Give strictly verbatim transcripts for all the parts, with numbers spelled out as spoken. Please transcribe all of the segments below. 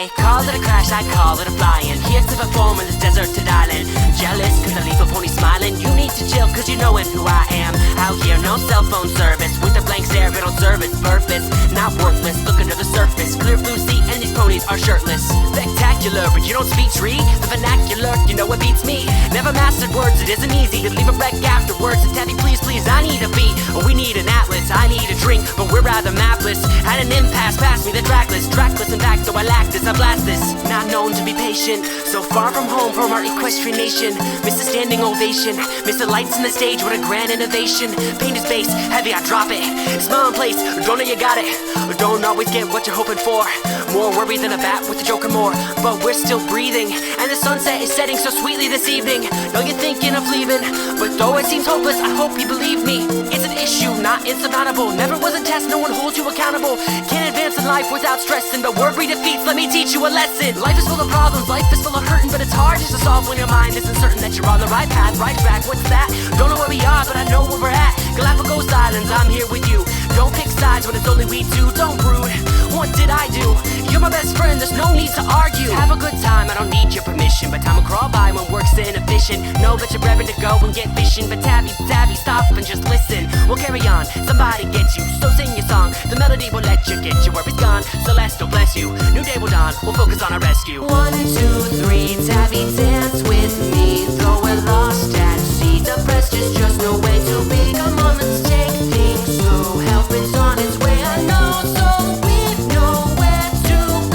say, call it a crash, I call it a flying. Here to perform in this deserted island. Jealous cause I leave a pony smiling. You need to chill cause you know it who I am. Out here no cell phone service. With a blank stare it don't serve its purpose. Not worthless, look under the surface. Clear blue sea and these ponies are shirtless. Spectacular but you don't speak tree. The vernacular, you know it beats me. Never mastered words, it isn't easy to leave a wreck afterwards. So Tabby please please, I need a beat. We need an atlas, I need a drink. But we're rather mapless. Had an impasse, pass me the trackless. Trackless in fact, though I lack this, I blast this. Not known to be patient. So far from home from our equestrian nation. Miss a standing ovation. Miss the lights on the stage, what a grand innovation. Paint is bass, heavy I drop it. Smile in place, don't know you got it. Don't always get what you're hoping for. More worry than a bat with a joker more. But we're still breathing. And the sunset is setting so sweetly this evening. Know you're thinking of leaving. But though it seems hopeless, I hope you believe me. It's an issue, not insurmountable. Never was a test, no one holds you accountable. Can't advance in life without stressing. But worry defeats, let me teach you a lesson. Life is full of problems, life is full of hurting. But it's hard just to solve when your mind isn't certain that you're on the right path, right track. What's that? Don't know where we are, but I know where we're at. Galapagos Islands, I'm here with you. Don't pick sides when it's only we two. Don't brood, what did I do? You're my best friend, there's no need to argue. Have a good time, I don't need your permission. But time will crawl by when work's inefficient. Know that you're raring to go and get fishing. But Tabby, Tabby, stop and just listen. We'll carry on, somebody gets you. So sing your song, the melody will let you get you. Worry's gone, Celeste will bless you. New day will dawn, we'll focus on our rescue. One, two, three, Tabby, dance with me. Though we're lost at sea, depressed is just no way to be. Come on, let's take things slow. Help is on its way, I know, so we know where to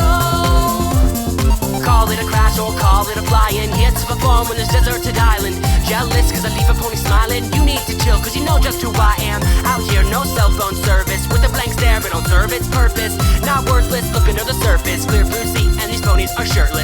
go. Call it a crash or call it a flying. Here to perform on this deserted island. Jealous cause I leave a pony smiling. You need to chill cause you know just who I am. Out here no cell phone service. With a blank stare it don't serve its purpose. Not worthless, look under the surface. Clear blue sea and these ponies are shirtless.